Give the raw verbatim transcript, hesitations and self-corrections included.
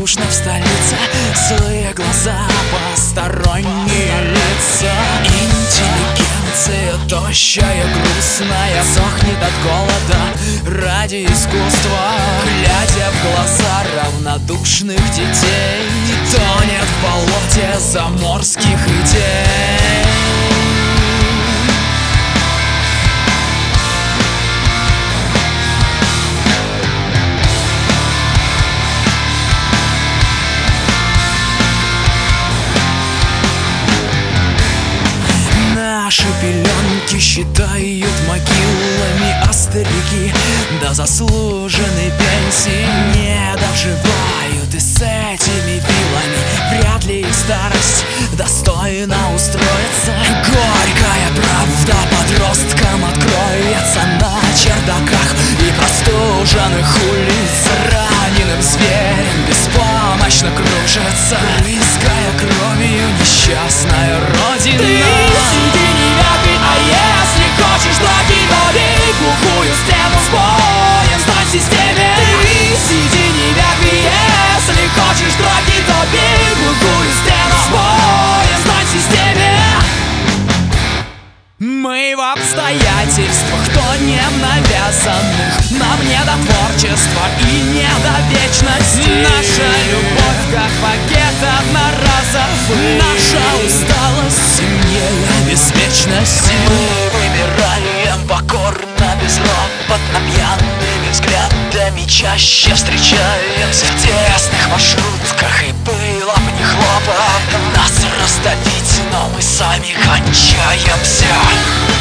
скучно в столице, злые глаза, посторонние лица. Интеллигенция тощая, грустная, сохнет от голода ради искусства, глядя в глаза равнодушных детей, тонет в болоте заморских идей. Наши пеленки считают могилами, а старики до заслуженной пенсии не доживают. И с этими вилами вряд ли их старость достойно устроиться. Горькая правда подросткам откроется на чердаках и простуженных улиц. Раненым зверем беспомощно кружится, рыская кровью несчастная родина. А если хочешь платить, то бей глухую стену с боем, сдать системе. Ты сиди, не вякни, если хочешь платить, то бей глухую стену с боем, сдать системе. Мы в обстоятельствах, то не навязанных, нам не до творчества и не до вечности. Наша любовь как пакет одноразовый, наша усталость сильнее беспечности. Мы выбираем покорно, безропотно, пьяными взглядами чаще встречаемся в тесных маршрутках, и было бы не хлопотно нас раздавить, но мы сами кончаемся.